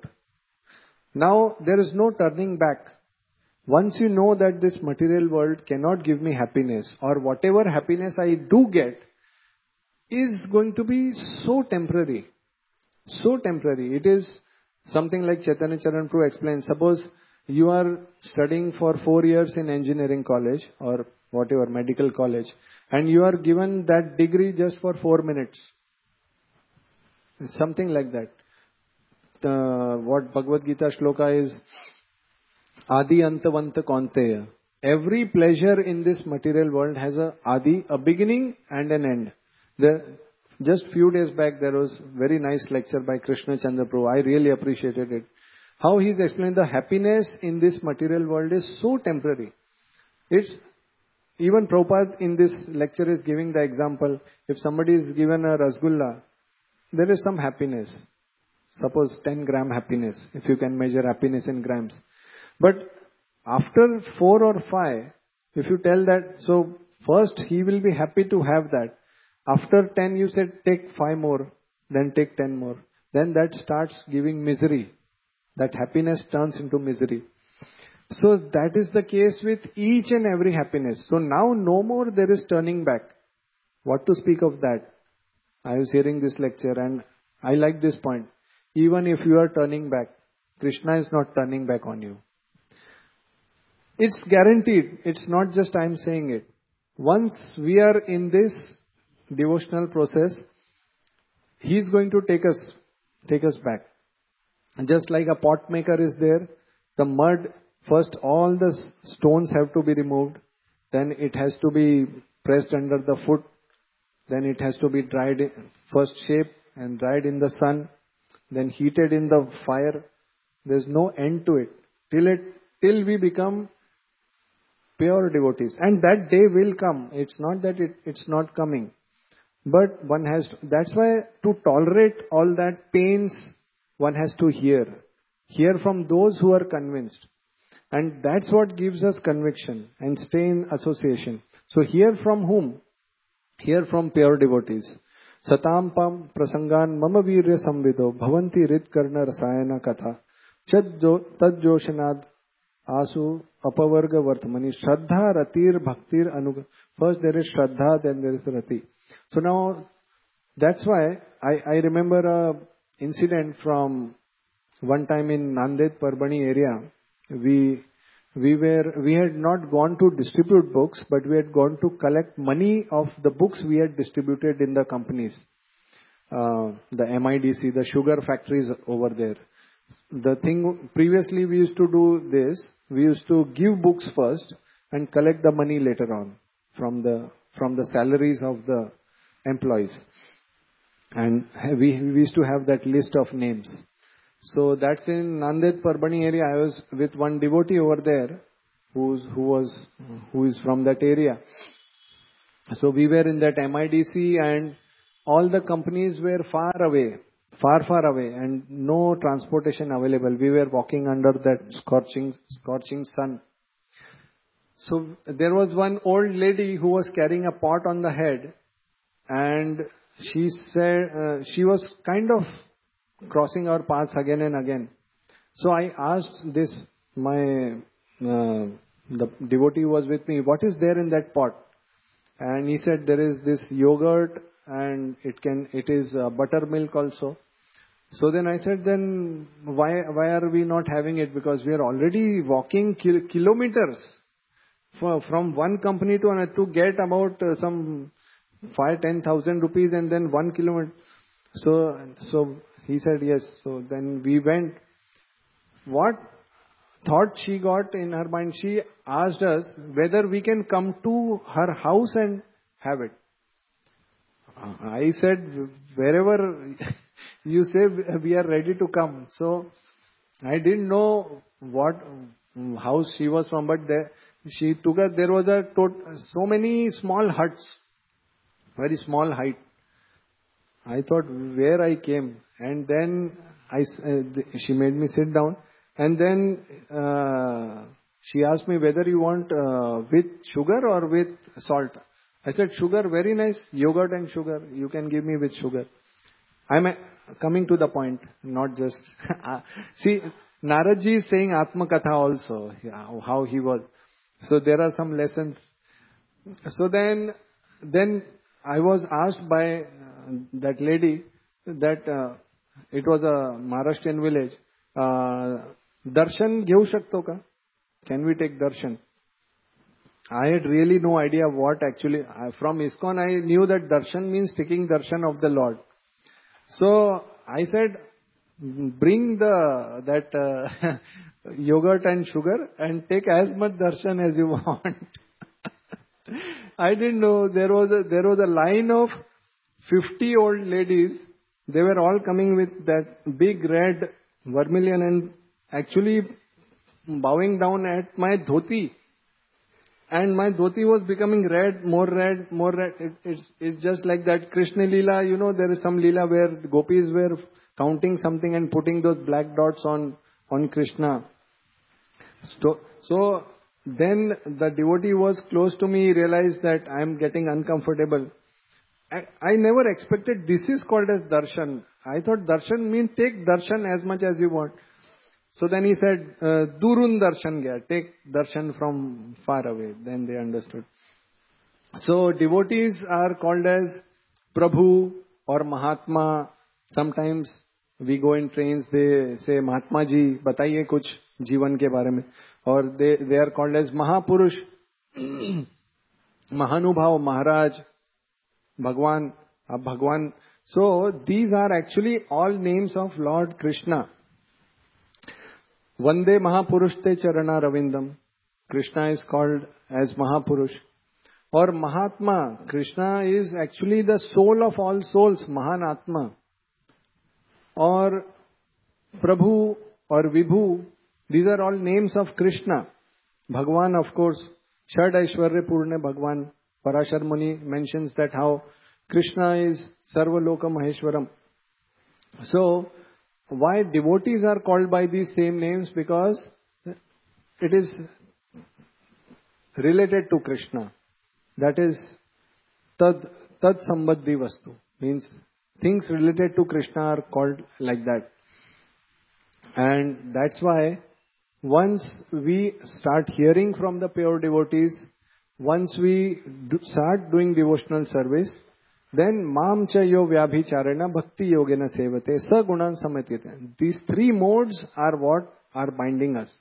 Now there is no turning back. Once you know that this material world cannot give me happiness, or whatever happiness I do get is going to be so temporary. So temporary. It is something like Chaitanya Charan Prabhu explains. Suppose you are studying for four years in engineering college or whatever, medical college, and you are given that degree just for four minutes. Something like that. Uh, what Bhagavad Gita shloka is, Adi Antavanta Kaunteya. Every pleasure in this material world has a Adi, a beginning and an end. The, just few days back there was very nice lecture by Krishna Chandra Prabhu. I really appreciated it. How he's explained the happiness in this material world is so temporary. It's, even Prabhupada in this lecture is giving the example, if somebody is given a Rasgulla, there is some happiness. Suppose ten gram happiness, if you can measure happiness in grams. But after four or five, if you tell that, so first he will be happy to have that. After ten you said take five more, then take ten more. Then that starts giving misery. That happiness turns into misery. So that is the case with each and every happiness. So now no more there is turning back. What to speak of that? I was hearing this lecture and I like this point. Even if you are turning back, Krishna is not turning back on you. It's guaranteed. It's not just I am saying it. Once we are in this devotional process, He is going to take us, take us back. And just like a pot maker is there, the mud, first all the stones have to be removed. Then it has to be pressed under the foot. Then it has to be dried, in, first shaped and dried in the sun. Then heated in the fire. There's no end to it. Till it, till we become pure devotees. And that day will come. It's not that it, it's not coming. But one has to, that's why to tolerate all that pains, one has to hear. Hear from those who are convinced. And that's what gives us conviction and stay in association. So hear from whom? Hear from pure devotees. Satam pam prasangan mama virya samvido bhavanti rit karna rasayana katha tad joshanad asu apavarga vartmani shraddha ratir bhaktir anug. First there is shraddha, then there is rati. So now that's why I, I remember a incident from one time in Nanded Parbani area. We we were we had not gone to distribute books, but we had gone to collect money of the books we had distributed in the companies, uh, the M I D C, the sugar factories over there. The thing previously we used to do this. We used to give books first and collect the money later on from the from the salaries of the employees. And we, we used to have that list of names. So that's in Nanded Parbani area. I was with one devotee over there who's, who was, who is from that area. So we were in that M I D C and all the companies were far away, far, far away and no transportation available. We were walking under that scorching, scorching sun. So there was one old lady who was carrying a pot on the head and she said, uh, she was kind of crossing our paths again and again. So I asked this, my, uh, the devotee who was with me, what is there in that pot? And he said there is this yogurt and it can, it is uh, buttermilk also. So then I said, then why, why are we not having it? Because we are already walking kil- kilometers for, from one company to another to get about uh, some five, ten thousand rupees and then one kilometer. So, so he said yes. So then we went. What thought she got in her mind? She asked us whether we can come to her house and have it. I said, wherever you say, we are ready to come. So I didn't know what house she was from, but there, she took us. There was a tot- so many small huts. Very small height. I thought where I came, and then I, uh, she made me sit down, and then uh, she asked me whether you want uh, with sugar or with salt. I said sugar, very nice, yogurt and sugar. You can give me with sugar. I'm coming to the point, not just see. Naradji is saying Atma Katha also, how he was. So there are some lessons. So then, then. I was asked by uh, that lady that uh, it was a Maharashtrian village. Uh, darshan gheu shakto ka? Can we take darshan? I had really no idea what actually. Uh, from ISKCON I knew that darshan means taking darshan of the Lord. So I said, bring the that uh, yogurt and sugar and take as much darshan as you want. I didn't know there was a, there was a line of fifty old ladies. They were all coming with that big red vermilion and actually bowing down at my dhoti. And my dhoti was becoming red, more red, more red. It, it's, it's just like that Krishna Leela. You know, there is some Leela where gopis were counting something and putting those black dots on, on Krishna. So, so then the devotee was close to me, realized that I am getting uncomfortable. I, I never expected this is called as darshan. I thought darshan means take darshan as much as you want. So then he said, uh, Durun darshan gaya, take darshan from far away. Then they understood. So devotees are called as Prabhu or Mahatma. Sometimes we go in trains, they say, Mahatma ji, bataiye kuch जीवन के बारे में. Or they, they are called as Mahapurush, Mahanubhav, Maharaj, Bhagwan, uh, Bhagwan. So these are actually all names of Lord Krishna. Vande Mahapurushte Charana Ravindam. Krishna is called as Mahapurush. Or Mahatma. Krishna is actually the soul of all souls, Mahanatma. Or Prabhu or Vibhu. These are all names of Krishna. Bhagwan, of course, Shad Aishwarya Purna Bhagwan. Parashar Muni mentions that how Krishna is Sarvaloka Maheshwaram. So, why devotees are called by these same names? Because it is related to Krishna. That is Tad, tad Sambandhi Vastu. Means things related to Krishna are called like that. And that's why once we start hearing from the pure devotees, once we do start doing devotional service, then mam cha yo vyabhicharena bhakti yogena sevate sagunan samatite. These three modes are what are binding us.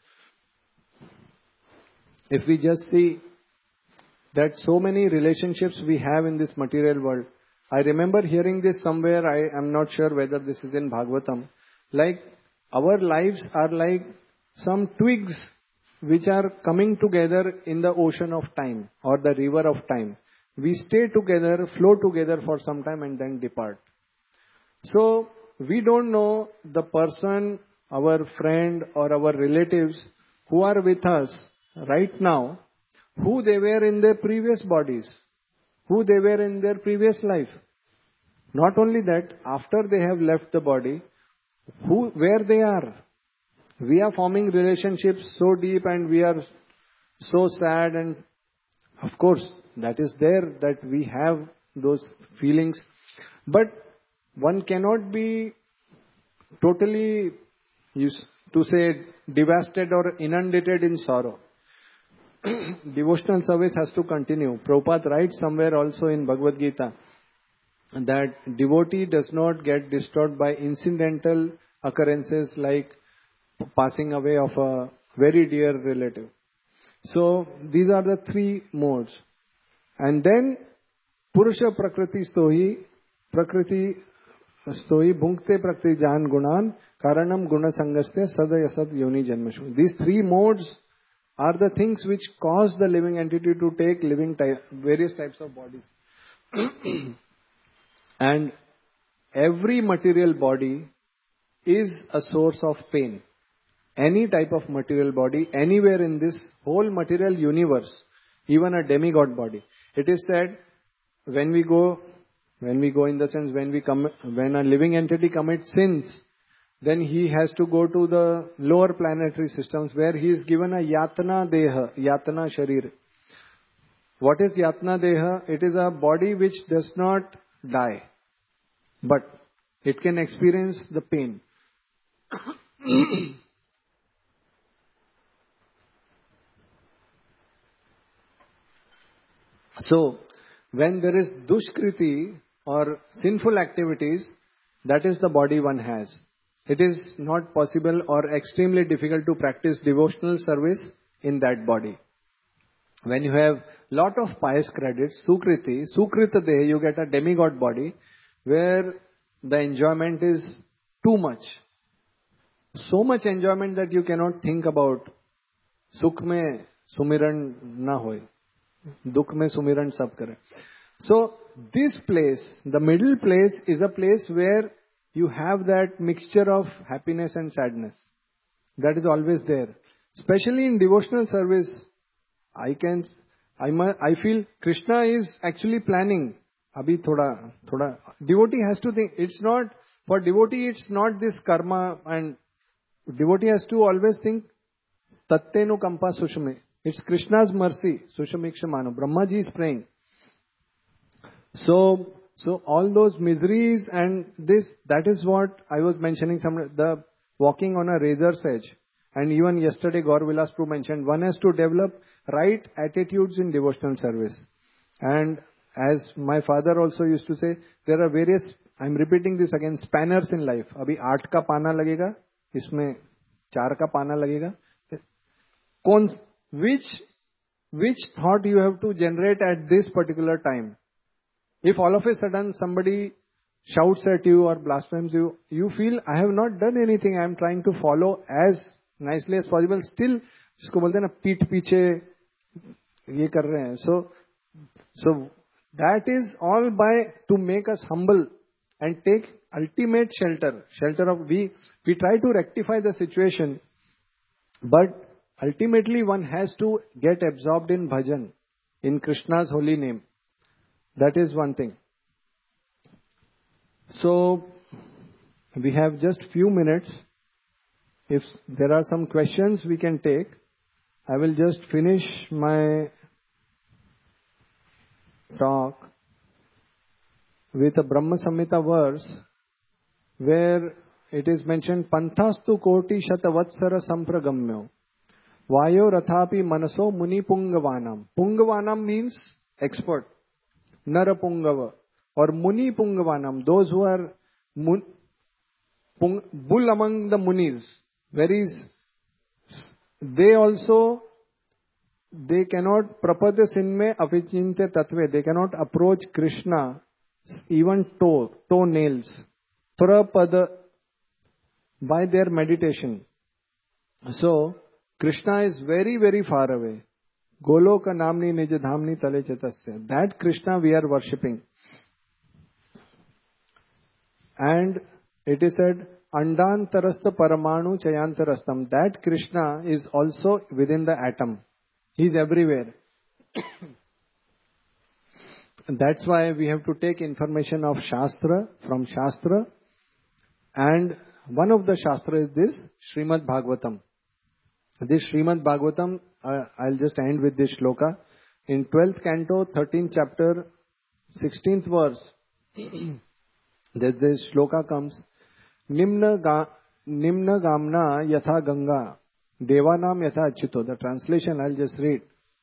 If we just see that so many relationships we have in this material world. I remember hearing this somewhere, I am not sure whether this is in Bhagavatam. Like, our lives are like some twigs which are coming together in the ocean of time or the river of time. We stay together, flow together for some time and then depart. So, we don't know the person, our friend or our relatives who are with us right now, who they were in their previous bodies, who they were in their previous life. Not only that, after they have left the body, who, where they are. We are forming relationships so deep and we are so sad, and of course that is there that we have those feelings. But one cannot be totally, used to say, devastated or inundated in sorrow. Devotional service has to continue. Prabhupada writes somewhere also in Bhagavad Gita that devotee does not get disturbed by incidental occurrences like passing away of a very dear relative. So these are the three modes. And then Purusha Prakriti Stohi, Prakriti Stohi Bhunkte Prakriti Jan Gunan Karanam Guna Sangaste Sadayasad Yoni Janmashu. These three modes are the things which cause the living entity to take living type, various types of bodies. And every material body is a source of pain. Any type of material body, anywhere in this whole material universe, even a demigod body. It is said, when we go, when we go in the sense, when we come, when a living entity commits sins, then he has to go to the lower planetary systems where he is given a Yatna Deha, Yatna Sharir. What is Yatna Deha? It is a body which does not die, but it can experience the pain. So, when there is dushkriti or sinful activities, that is the body one has. It is not possible or extremely difficult to practice devotional service in that body. When you have lot of pious credits, sukriti, sukrita deha, you get a demigod body where the enjoyment is too much. So much enjoyment that you cannot think about. Sukh mein sumiran na hoy. Dukh mein sumiran sab kare. So this place, the middle place, is a place where you have that mixture of happiness and sadness. That is always there. Especially in devotional service, I can, I, I feel Krishna is actually planning. Abhi thoda, thoda. Devotee has to think. It's not, for devotee it's not this karma, and devotee has to always think, Tattenu kampa sushame. It's Krishna's mercy. Sushamikshamano. Brahmaji is praying. So, so all those miseries and this, that is what I was mentioning, some, the walking on a razor's edge. And even yesterday Gaur Vilas Prabhu mentioned, one has to develop right attitudes in devotional service. And as my father also used to say, there are various, I'm repeating this again, spanners in life. Abhi आठ का पाना लगेगा, इसमें चार का पाना लगेगा. Cons, which, which thought you have to generate at this particular time? If all of a sudden somebody shouts at you or blasphemes you, you feel, I have not done anything, I am trying to follow as nicely as possible. Still, जिसको बोलते हैं ना पीठ पीछे ये कर रहे हैं. So, so that is all by to make us humble and take ultimate shelter. Shelter of we we try to rectify the situation, but ultimately one has to get absorbed in bhajan, in Krishna's holy name. That is one thing. So, we have just few minutes. If there are some questions we can take. I will just finish my talk. with a Brahma Samhita verse where it is mentioned, Panthastu koti shatavatsara sampragamyo vayo rathapi manaso muni pungavanam. Pungavanam means expert, Narapungava, or Muni Pungavanam, those who are mun, pung, bull among the munis. Whereas they also, they cannot, prapada sinme avichinte tatve, they cannot approach Krishna even toe, toe nails, prapada, by their meditation. So, Krishna is very, very far away. Goloka namni nija dhamni tale chatasya. That Krishna we are worshipping. And it is said, Andantarastha paramanu chayantarastam. That Krishna is also within the atom. He is everywhere. That's why we have to take information of Shastra, from Shastra. And one of the Shastra is this, Srimad Bhagavatam. This Srimad Bhagavatam, uh, I'll just end with this shloka. In twelfth canto, thirteenth chapter, sixteenth verse, that this shloka comes, Nimna, ga, Nimna Gamna Yatha Ganga, Devanam Yatha Achyuto. The translation I'll just read.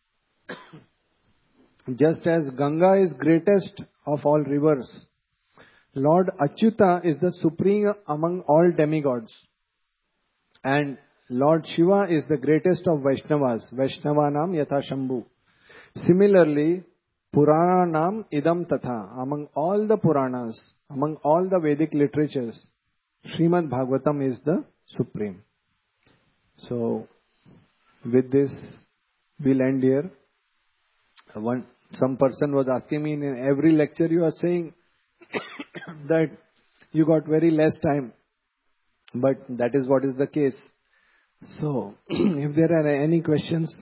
Just as Ganga is greatest of all rivers, Lord Achyuta is the supreme among all demigods. And Lord Shiva is the greatest of Vaishnavas. Vaishnavanam Yatha Shambhu. Similarly, Purananam Idam Tatha. Among all the Puranas, among all the Vedic literatures, Srimad Bhagavatam is the supreme. So, with this, we'll end here. One, some person was asking me, in every lecture you are saying that you got very less time. But that is what is the case. So, if there are any questions.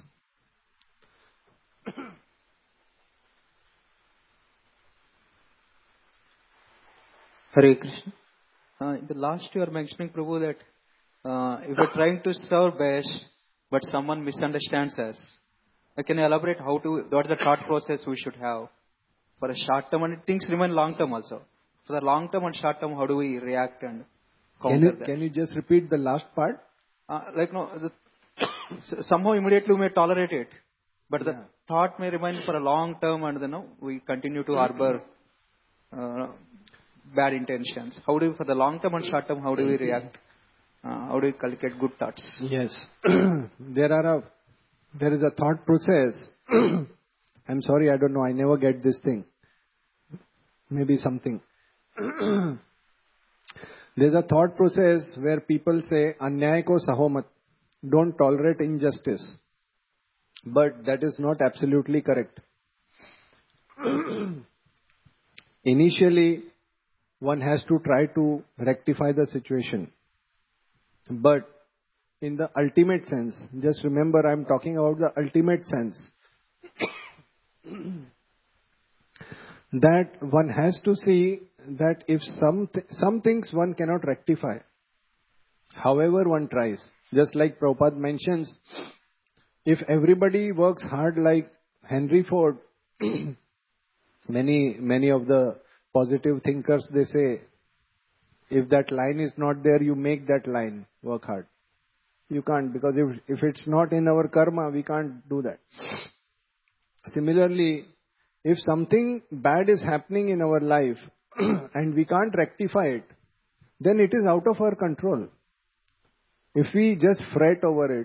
Hare Krishna. Uh, in the last you are mentioning, Prabhu, that uh, if we're trying to serve best, but someone misunderstands us, uh, can you elaborate how to, what is the thought process we should have for a short term, and things remain long term also. For the long term and short term, how do we react and counter can you, that? Can you just repeat the last part? Uh, like no, the, somehow immediately we may tolerate it, but the yeah. thought may remain for a long term, and you know we continue to harbor uh, bad intentions. How do we, for the long term and short term, how do we react? Uh, how do we cultivate good thoughts? Yes, there are a there is a thought process. I'm sorry, I don't know. I never get this thing. Maybe something. There's a thought process where people say, Anyay ko sahomat. Don't tolerate injustice. But that is not absolutely correct. Initially, one has to try to rectify the situation. But in the ultimate sense, just remember I'm talking about the ultimate sense, that one has to see that if some, th- some things one cannot rectify, however one tries. Just like Prabhupada mentions, if everybody works hard like Henry Ford, many, many of the positive thinkers, they say, if that line is not there, you make that line work hard. You can't, because if, if it's not in our karma, we can't do that. Similarly, if something bad is happening in our life and we can't rectify it, then it is out of our control. If we just fret over it,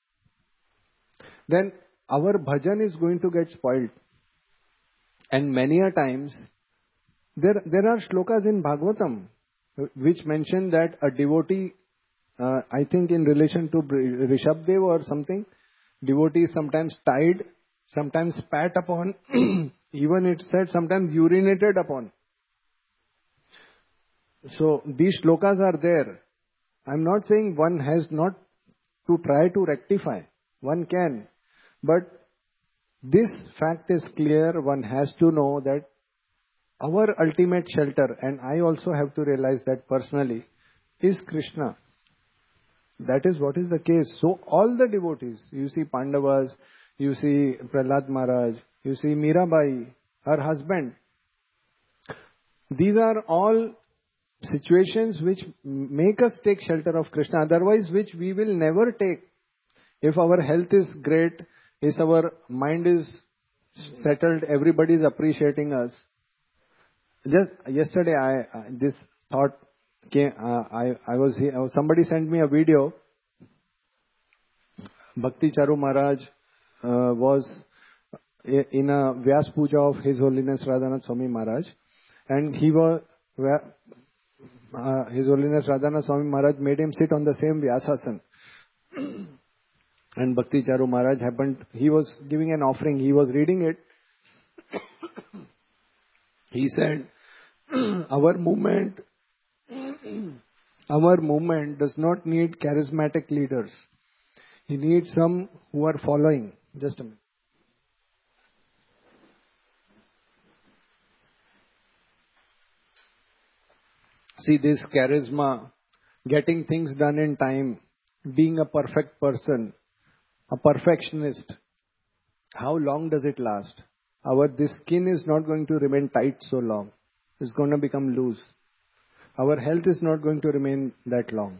then our bhajan is going to get spoiled. And many a times, there, there are shlokas in Bhagavatam which mention that a devotee, uh, I think in relation to Rishabdev or something, devotee is sometimes tied, sometimes spat upon, even it said sometimes urinated upon. So these shlokas are there. I'm not saying one has not to try to rectify. One can. But this fact is clear. One has to know that our ultimate shelter, and I also have to realize that personally, is Krishna. That is what is the case. So all the devotees, you see Pandavas, you see Prahlad Maharaj, you see Mirabai, her husband, These are all situations which make us take shelter of Krishna, otherwise which we will never take. If our health is great, if our mind is settled, everybody is appreciating us. Just yesterday, I uh, this thought came. Uh, I I was here. Somebody sent me a video. Bhakti Charu Maharaj uh, was in a Vyas Puja of His Holiness Radhanath Swami Maharaj, and he was uh, His Holiness Radhanath Swami Maharaj made him sit on the same Vyasasana. And Bhakti Charu Maharaj happened, he was giving an offering, he was reading it. He said, our movement, our movement does not need charismatic leaders. He needs some who are following. Just a minute. See, this charisma, getting things done in time, being a perfect person, a perfectionist, how long does it last? Our this skin is not going to remain tight so long. It's going to become loose. Our health is not going to remain that long.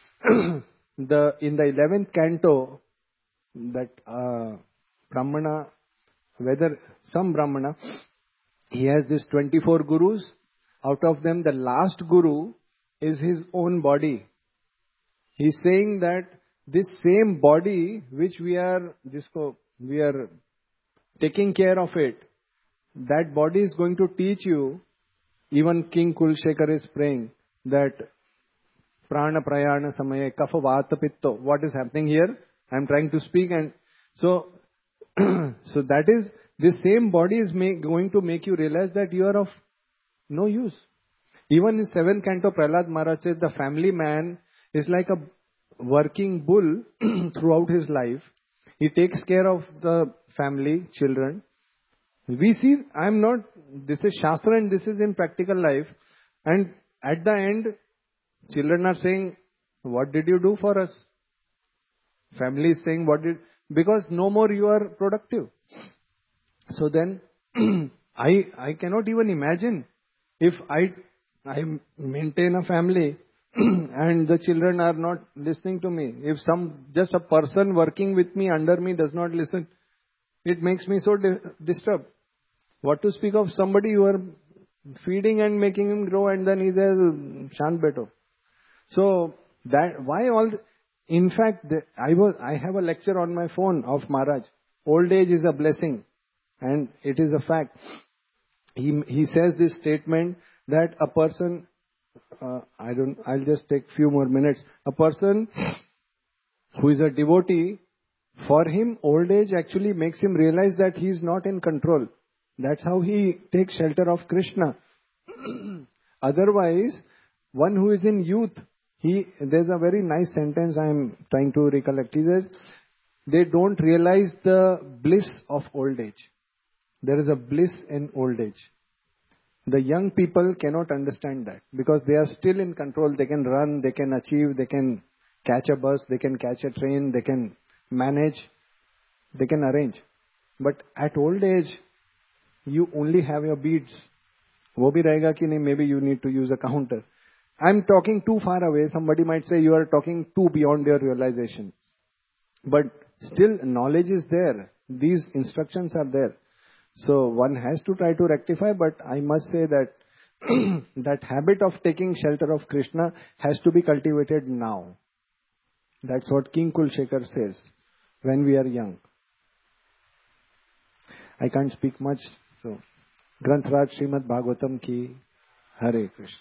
the in the eleventh canto, that uh, Brahmana, whether some Brahmana, he has this twenty-four gurus. Out of them, the last guru is his own body. He's saying that this same body which we are, jisko, we are taking care of it, that body is going to teach you. Even King Kulshekar is praying that prana prayana samaye kapha vata pitto. What is happening here? I am trying to speak, and so so that is, this same body is make, going to make you realize that you are of no use. Even in seventh canto, Prahlad Maharaj says the family man is like a working bull throughout his life. He takes care of the family, children. We see, I am not, this is Shastra and this is in practical life. And at the end, children are saying, what did you do for us? Family is saying, what did, because no more you are productive. So then, I I cannot even imagine if I I maintain a family and the children are not listening to me. If some, just a person working with me, under me does not listen, it makes me so di- disturbed. What to speak of somebody you are feeding and making him grow, and then he says, Shant Beto. So, that, why all, in fact, the, I was, I have a lecture on my phone of Maharaj. Old age is a blessing, and it is a fact. He, he says this statement that a person, uh, I don't, I'll just take few more minutes. A person who is a devotee, for him, old age actually makes him realize that he is not in control. That's how he takes shelter of Krishna. Otherwise, one who is in youth, he, there's a very nice sentence I am trying to recollect. He says, they don't realize the bliss of old age. There is a bliss in old age. The young people cannot understand that because they are still in control. They can run, they can achieve, they can catch a bus, they can catch a train, they can manage, they can arrange. But at old age, you only have your beads. Wo bhi rahega ki nahi, maybe you need to use a counter. I'm talking too far away. Somebody might say you are talking too beyond your realization. But still, knowledge is there. These instructions are there. So one has to try to rectify, but I must say that that habit of taking shelter of Krishna has to be cultivated now. That's what King Kulshekar says, when we are young. I can't speak much, so Granth Raj Srimad Bhagavatam ki Hare Krishna.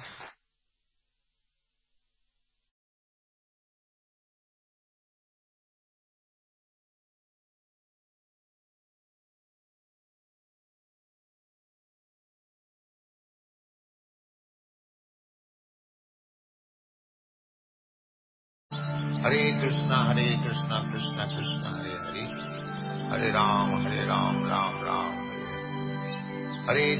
Hare Krishna, Hare Krishna, Krishna Krishna, Hare Hare, Hare Ram, Hare Ram, Ram Ram, Hare Hare.